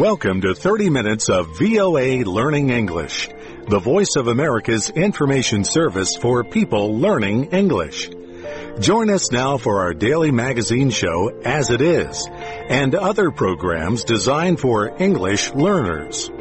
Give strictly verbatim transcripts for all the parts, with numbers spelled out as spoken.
Welcome to thirty minutes of V O A Learning English, the voice of America's information service for people learning English. Join us now for our daily magazine show, As It Is, and other programs designed for English learners.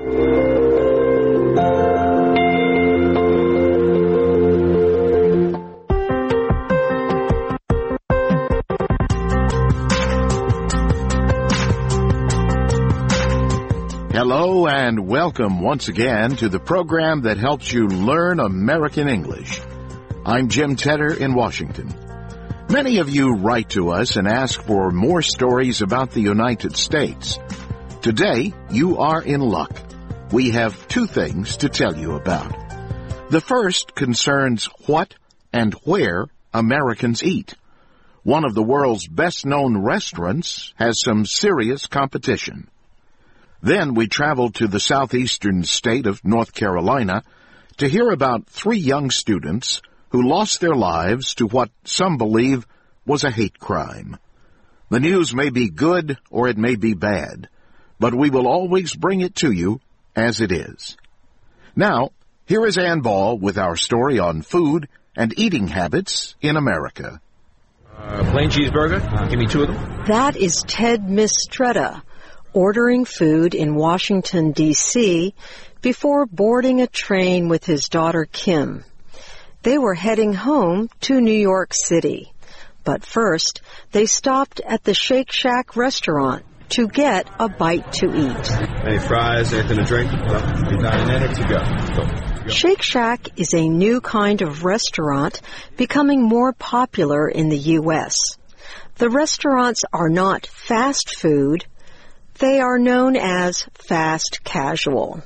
Hello and welcome once again to the program that helps you learn American English. I'm Jim Tedder in Washington. Many of you write to us and ask for more stories about the United States. Today, you are in luck. We have two things to tell you about. The first concerns what and where Americans eat. One of the world's best-known restaurants has some serious competition. Then we traveled to the southeastern state of North Carolina to hear about three young students who lost their lives to what some believe was a hate crime. The news may be good or it may be bad, but we will always bring it to you as it is. Now, here is Ann Ball with our story on food and eating habits in America. Uh, plain cheeseburger. Uh, give me two of them. That is Ted Mistretta, ordering food in Washington, D C before boarding a train with his daughter Kim. They were heading home to New York City, but first they stopped at the Shake Shack restaurant to get a bite to eat. Any fries, anything to drink? Well, you're dining in or to go? Go. Shake Shack is a new kind of restaurant becoming more popular in the U S. The restaurants are not fast food. They are known as fast casual.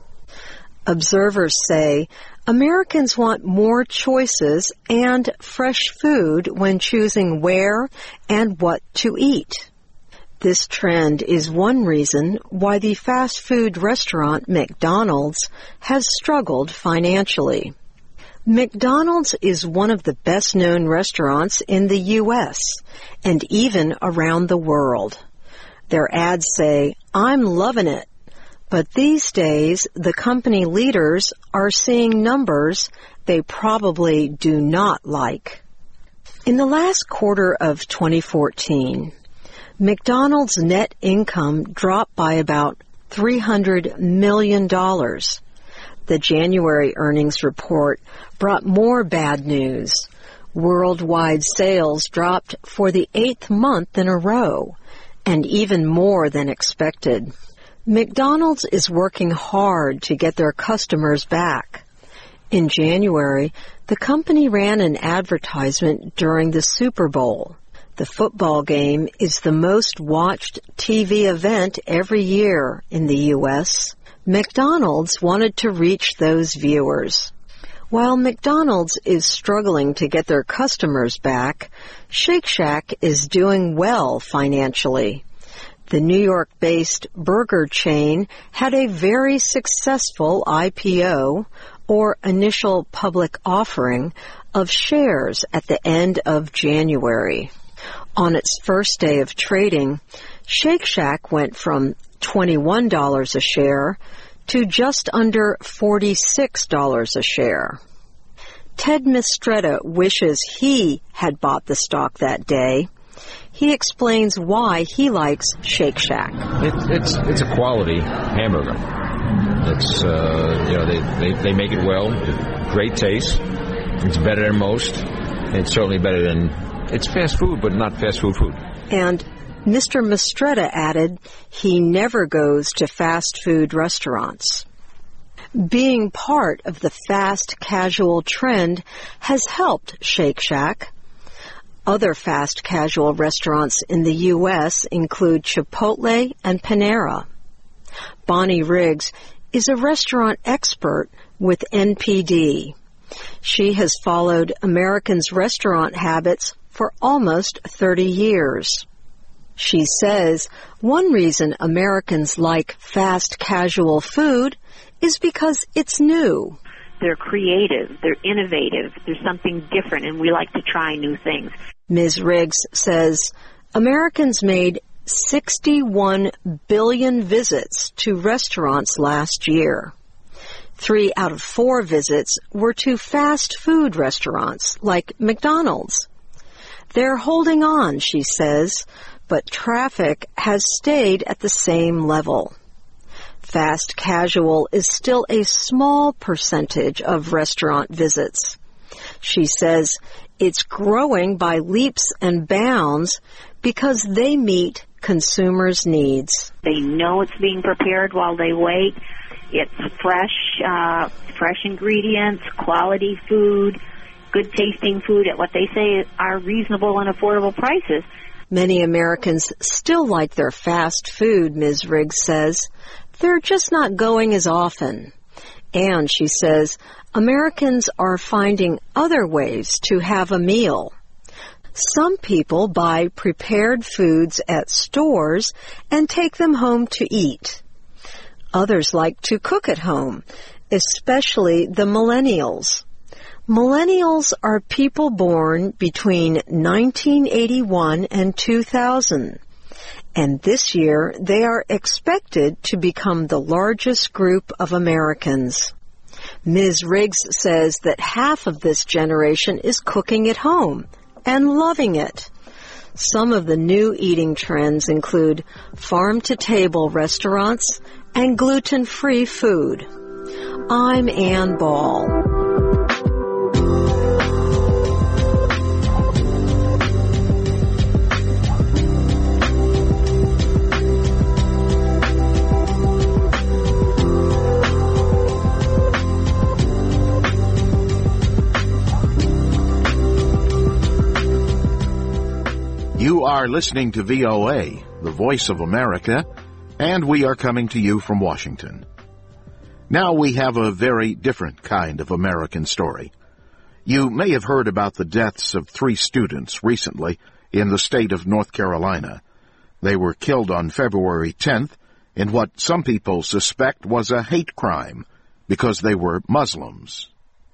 Observers say Americans want more choices and fresh food when choosing where and what to eat. This trend is one reason why the fast food restaurant McDonald's has struggled financially. McDonald's is one of the best-known restaurants in the U S and even around the world. Their ads say, "I'm loving it." But these days, the company leaders are seeing numbers they probably do not like. In the last quarter of twenty fourteen, McDonald's net income dropped by about three hundred million dollars. The January earnings report brought more bad news. Worldwide sales dropped for the eighth month in a row, and even more than expected. McDonald's is working hard to get their customers back. In January, the company ran an advertisement during the Super Bowl. The football game is the most watched T V event every year in the U S. McDonald's wanted to reach those viewers. While McDonald's is struggling to get their customers back, Shake Shack is doing well financially. The New York-based burger chain had a very successful I P O, or initial public offering, of shares at the end of January. On its first day of trading, Shake Shack went from twenty-one dollars a share to just under forty-six dollars a share. Ted Mistretta wishes he had bought the stock that day. He explains why he likes Shake Shack. It, it's it's a quality hamburger. It's uh, you know they, they they make it well, great taste. It's better than most. It's certainly better than it's fast food, but not fast food food. And Mister Mistretta added he never goes to fast food restaurants. Being part of the fast casual trend has helped Shake Shack. Other fast casual restaurants in the U S include Chipotle and Panera. Bonnie Riggs is a restaurant expert with N P D. She has followed Americans' restaurant habits for almost thirty years. She says one reason Americans like fast casual food is because it's new. They're creative, they're innovative, there's something different, and we like to try new things. Miz Riggs says Americans made sixty-one billion visits to restaurants last year. Three out of four visits were to fast food restaurants like McDonald's. They're holding on, she says, but traffic has stayed at the same level. Fast casual is still a small percentage of restaurant visits. She says it's growing by leaps and bounds because they meet consumers' needs. They know it's being prepared while they wait. It's fresh, uh, fresh ingredients, quality food, good tasting food at what they say are reasonable and affordable prices. Many Americans still like their fast food, Miz Riggs says. They're just not going as often. And, she says, Americans are finding other ways to have a meal. Some people buy prepared foods at stores and take them home to eat. Others like to cook at home, especially the millennials. Millennials are people born between nineteen eighty-one and two thousand. And this year, they are expected to become the largest group of Americans. Miz Riggs says that half of this generation is cooking at home and loving it. Some of the new eating trends include farm-to-table restaurants and gluten-free food. I'm Ann Ball. You are listening to V O A, the Voice of America, and we are coming to you from Washington. Now we have a very different kind of American story. You may have heard about the deaths of three students recently in the state of North Carolina. They were killed on February tenth in what some people suspect was a hate crime because they were Muslims.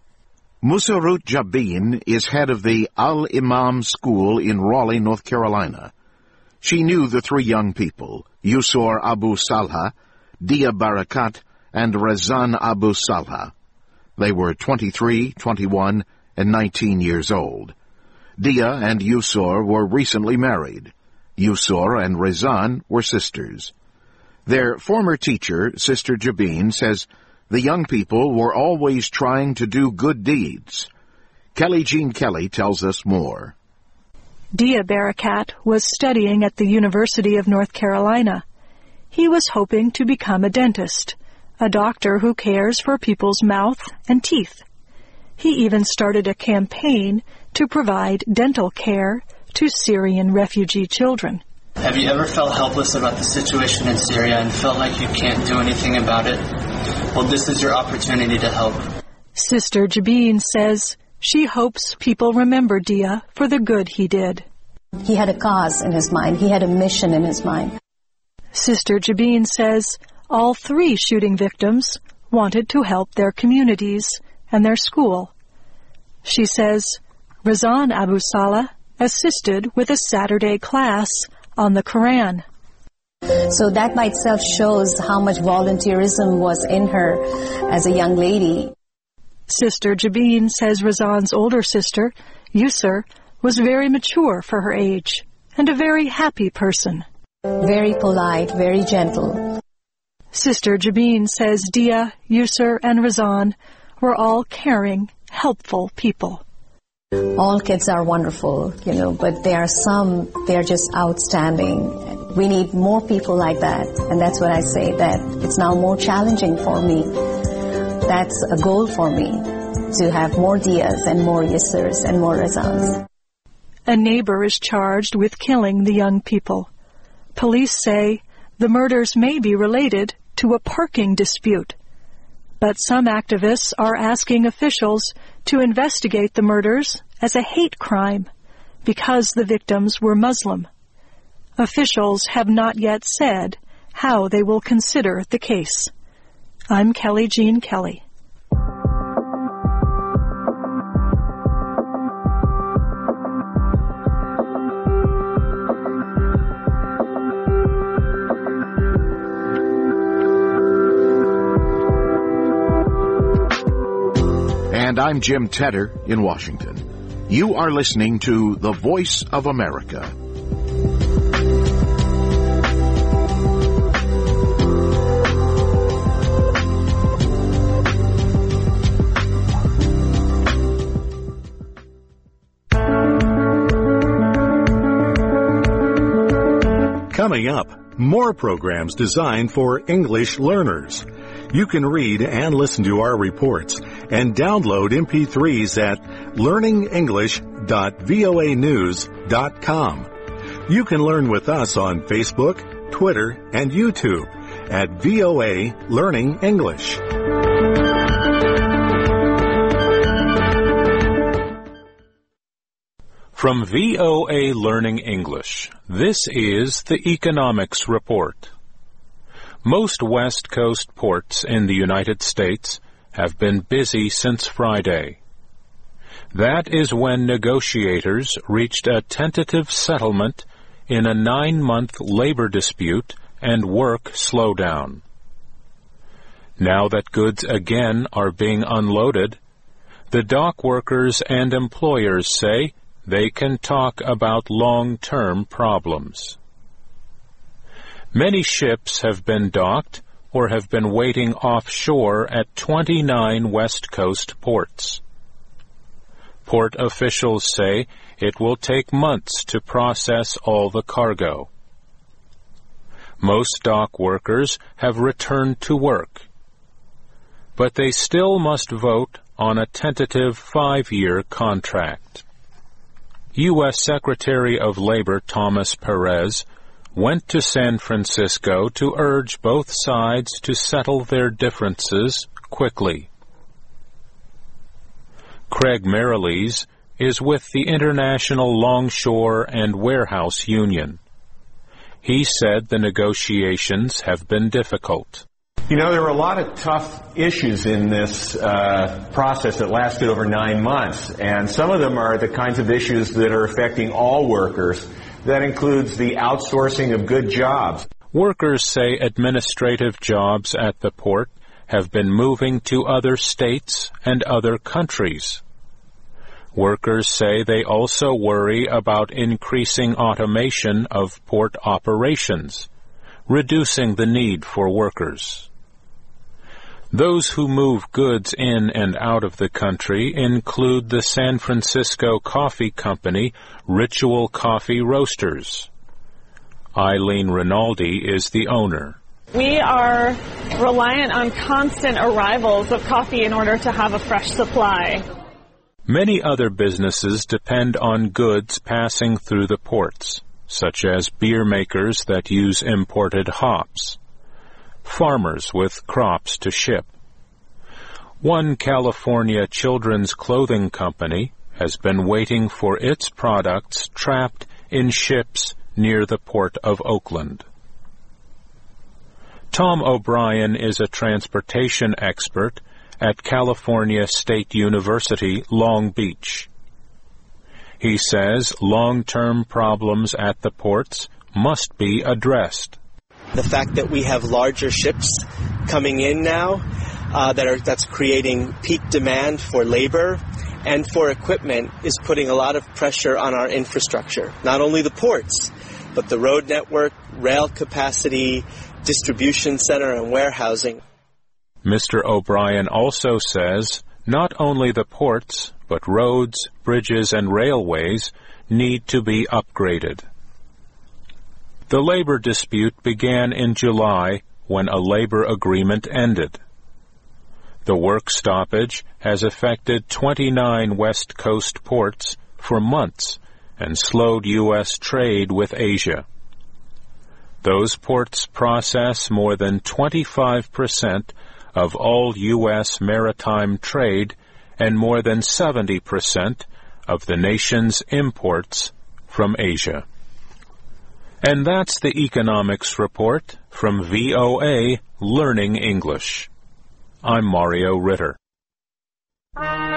Musarut Jabin is head of the Al-Imam School in Raleigh, North Carolina. She knew the three young people, Yusor Abu Salha, Dia Barakat, and Razan Abu Salha. They were twenty-three, twenty-one, and nineteen years old. Dia and Yusor were recently married. Yusor and Razan were sisters. Their former teacher, Sister Jabin, says the young people were always trying to do good deeds. Kelly Jean Kelly tells us more. Dia Barakat was studying at the University of North Carolina. He was hoping to become a dentist, a doctor who cares for people's mouth and teeth. He even started a campaign to provide dental care to Syrian refugee children. Have you ever felt helpless about the situation in Syria and felt like you can't do anything about it? Well, this is your opportunity to help. Sister Jabin says she hopes people remember Dia for the good he did. He had a cause in his mind. He had a mission in his mind. Sister Jabin says all three shooting victims wanted to help their communities and their school. She says Razan Abu Salha assisted with a Saturday class on the Quran. So that by itself shows how much volunteerism was in her as a young lady. Sister Jabin says Razan's older sister, Yusor, was very mature for her age and a very happy person. Very polite, very gentle. Sister Jabin says Dia, Yusor, and Razan were all caring, helpful people. All kids are wonderful, you know, but there are some, they're just outstanding. We need more people like that, and that's what I say, that it's now more challenging for me. That's a goal for me, to have more Dias and more Yusors and more Razans. A neighbor is charged with killing the young people. Police say the murders may be related to a parking dispute. But some activists are asking officials to investigate the murders as a hate crime because the victims were Muslim. Officials have not yet said how they will consider the case. I'm Kelly Jean Kelly. And I'm Jim Tedder in Washington. You are listening to The Voice of America. Coming up, more programs designed for English learners. You can read and listen to our reports and download M P threes at learning english dot voa news dot com. You can learn with us on Facebook, Twitter, and YouTube at V O A Learning English. From V O A Learning English, this is the Economics Report. Most West Coast ports in the United States have been busy since Friday. That is when negotiators reached a tentative settlement in a nine-month labor dispute and work slowdown. Now that goods again are being unloaded, the dock workers and employers say they can talk about long-term problems. Many ships have been docked or have been waiting offshore at twenty-nine West Coast ports. Port officials say it will take months to process all the cargo. Most dock workers have returned to work, but they still must vote on a tentative five-year contract. U S Secretary of Labor Thomas Perez went to San Francisco to urge both sides to settle their differences quickly. Craig Mariles is with the International Longshore and Warehouse Union. He said the negotiations have been difficult. You know, there were a lot of tough issues in this uh, process that lasted over nine months, and some of them are the kinds of issues that are affecting all workers. That includes the outsourcing of good jobs. Workers say administrative jobs at the port have been moving to other states and other countries. Workers say they also worry about increasing automation of port operations, reducing the need for workers. Those who move goods in and out of the country include the San Francisco coffee company Ritual Coffee Roasters. Eileen Rinaldi is the owner. We are reliant on constant arrivals of coffee in order to have a fresh supply. Many other businesses depend on goods passing through the ports, such as beer makers that use imported hops, farmers with crops to ship. One California children's clothing company has been waiting for its products trapped in ships near the port of Oakland. Tom O'Brien is a transportation expert at California State University, Long Beach. He says long-term problems at the ports must be addressed. The fact that we have larger ships coming in now uh, that are that's creating peak demand for labor and for equipment is putting a lot of pressure on our infrastructure. Not only the ports, but the road network, rail capacity, distribution center, and warehousing. Mister O'Brien also says not only the ports, but roads, bridges, and railways need to be upgraded. The labor dispute began in July when a labor agreement ended. The work stoppage has affected twenty-nine West Coast ports for months and slowed U S trade with Asia. Those ports process more than twenty-five percent of all U S maritime trade and more than seventy percent of the nation's imports from Asia. And that's the Economics Report from V O A Learning English. I'm Mario Ritter.